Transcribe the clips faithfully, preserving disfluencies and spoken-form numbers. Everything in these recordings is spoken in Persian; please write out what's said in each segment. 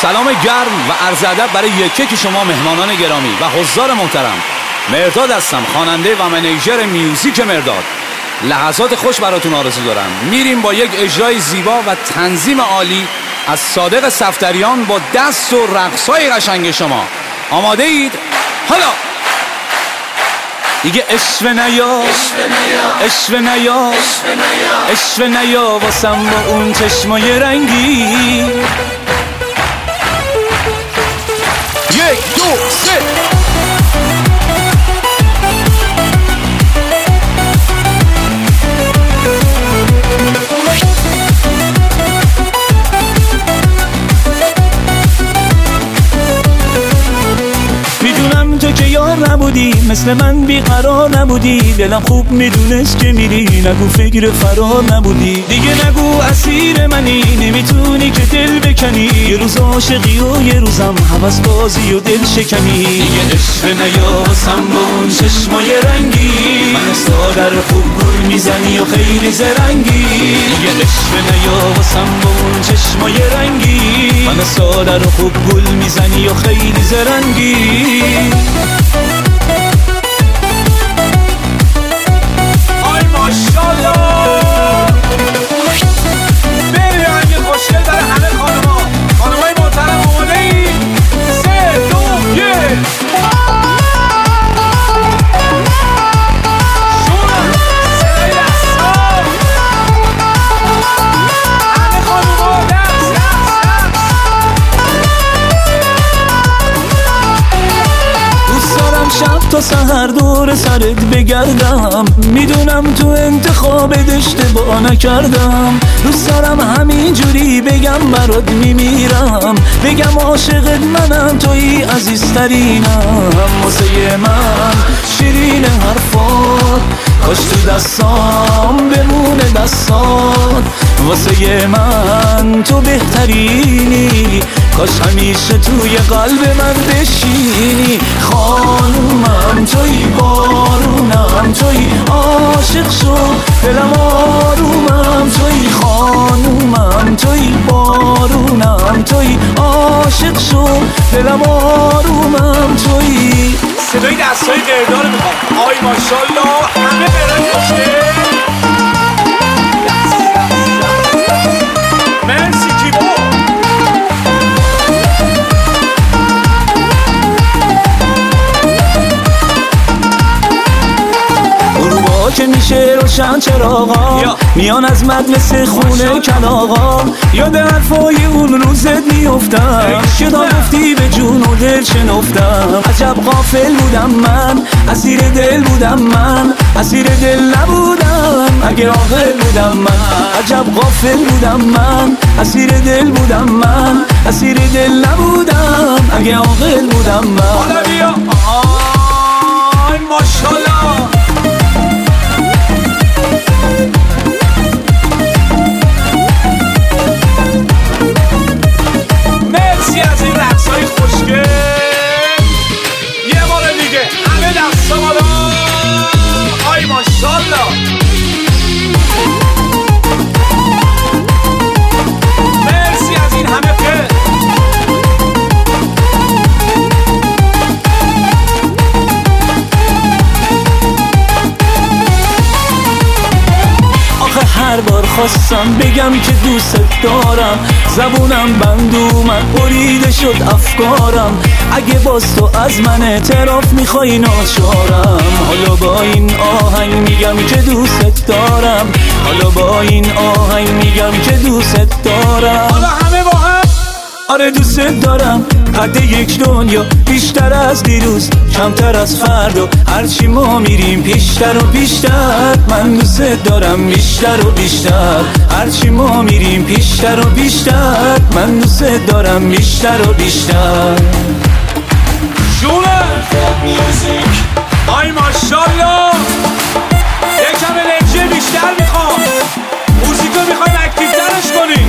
سلام گرم و عرض ادب برای یکی که شما مهمانان گرامی و حضار محترم. مرداد هستم، خواننده و منیجر میوزیک مرداد. لحظات خوش براتون آرزو دارم. میریم با یک اجرای زیبا و تنظیم عالی از صادق صفدریان با دست و رقصای قشنگ شما. آماده اید؟ حالا دیگه اشوه نیا اشوه نیا اشوه نیا واسم با اون چشمای رنگی. یک دو سه میدونم تو که یار نبودی، مثل من بیقرار نبودی، دلم خوب میدونست که میری، نگو فکر فرار نبودی، دیگه نگو اسیر منی، نمیتونی که دل بکنی، یه روز عاشقی و یه روزم هوس بازی و دل شکنی. دیگه عشق نیا واسم با اون چشمای رنگی، من ساغر خوب گل میزنی و خیلی زرنگی. دیگه عشق نیا واسم با اون چشمای رنگی، من ساغر خوب گل میزنی و خیلی زرنگی. آی ماشالله بری رنگ خوشگل برای همه خانما. خانمای محترم آماده ای؟ سه دو یک شور صدای دستا. همه خانما دست دست دوست دارم شب تا سحر دور سرت بگردم، میدونم تو انتخابت اشتباه نکردم، دوست دارم همینجوری بگم برات میمیرم، بگم عاشقت منم تویی عزیزترینم، واسه من شیرین حرفات کاش تو دستام بمونه دستات، واسه من تو بهترینی، کاش همیشه توی قلب من بشینی. خانومم توی بارونم توی عاشق شو دلم آرومم توی خانومم توی بارونم توی عاشق شو دلم آرومم توی. صدای دستای قردار میخوام. آی ماشالله همه برای خوشگل. مرسی کیبو. که میشه روشن چراغا میان از مدرسه خونه کلاغا، یاد حرفای اون روزت میافتم که تا گفتی به جون و دل شنفتم. عجب غافل بودم من، اسیر دل بودم من، اسیر دل نبودم اگه عاقل بودم من. عجب غافل بودم من، اسیر دل بودم من، اسیر دل نبودم اگه عاقل بودم من. حالا بیا آی ماشالله. مرسی از این رقصای خوشگل. یه بار دیگه همه دستا بالا. آی ماشالله. مرسی از این همه پل. هر بار خواستم بگم که دوست دارم، زبونم بند اومد بریده شد افکارم، اگه باز تو از من اعتراف میخوای ناچارم. حالا با این آهنگ میگم که دوست دارم، حالا با این آهنگ میگم که دوست دارم. حالا همه با هم آره دوست دارم. قد یک دنیا بیشتر از دیروز کمتر از فردا، هرچی ما میریم پیشتر و بیشتر. من دوست دارم بیشتر و بیشتر، هرچی ما میریم پیشتر و بیشتر. من دوست دارم بیشتر و بیشتر. شونه آی ماشالله. یکم انرژی بیشتر میخوام. موزیکو میخوایم اکتیوترش کنیم.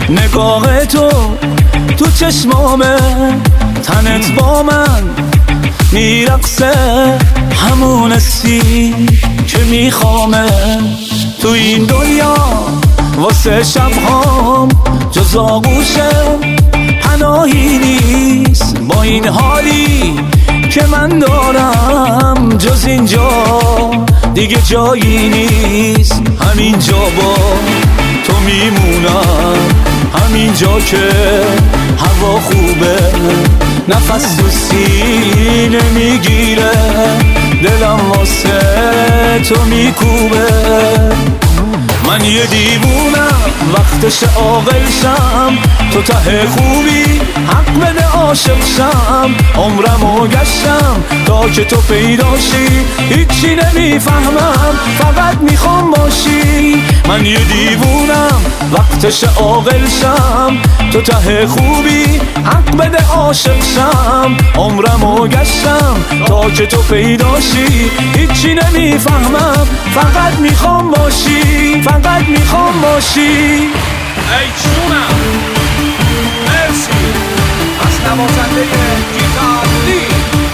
نگاه تو تو چشمامه، تنت با من میرقصه همون حسی که میخوامه تو این دنیا واسه شبهام جز آغوشه پناهی نیست با این حالی که من دارم جز اینجا دیگه جایی نیست همینجا با تو میمونم همینجا که هوا خوبه نفس تو سینه میگیره دلم واسه تو میکوبه من یه دیوونم وقتش عاقل شم تو ته خوبی حق بده عاشق شم عمرمو گشتم تا که تو پیداشی هیچی نمیفهمم فقط میخوام باشی من یه دیوونم وقتش عاقل شم تو ته خوبی حق بده عاشق شم عمرمو گشتم تا که تو پیداشی هیچی نمیفهمم فقط میخوام باشی فقط میخوام باشی ای جونم مرسی از نوازنده گیتار لی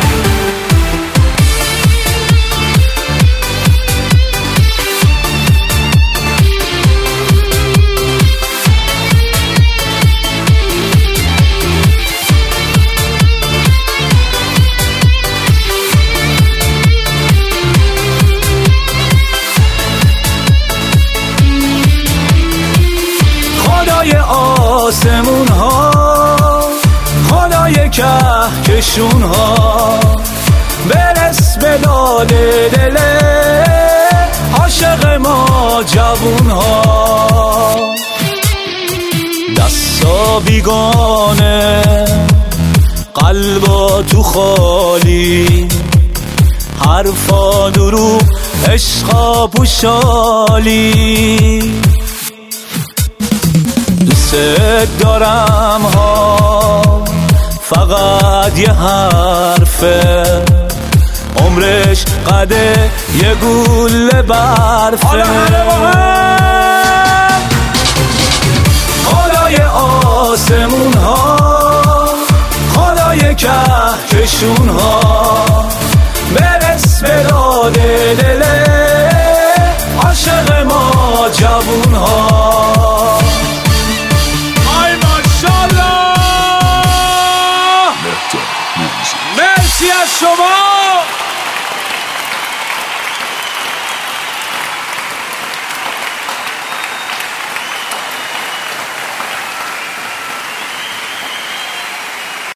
آسمون ها خدای کهکشون ها برس به داد دل عاشق ما جوون ها دستا بیگانه قلبا تو خالی حرفا دروغ عشقا پوشالی دوست دارم ها فقط یه حرفه عمرش قده یه گوله برفه خدای آسمون ها خدای کهکشون ها برس به داد دل عاشق ما جوون ها مرسی از شما.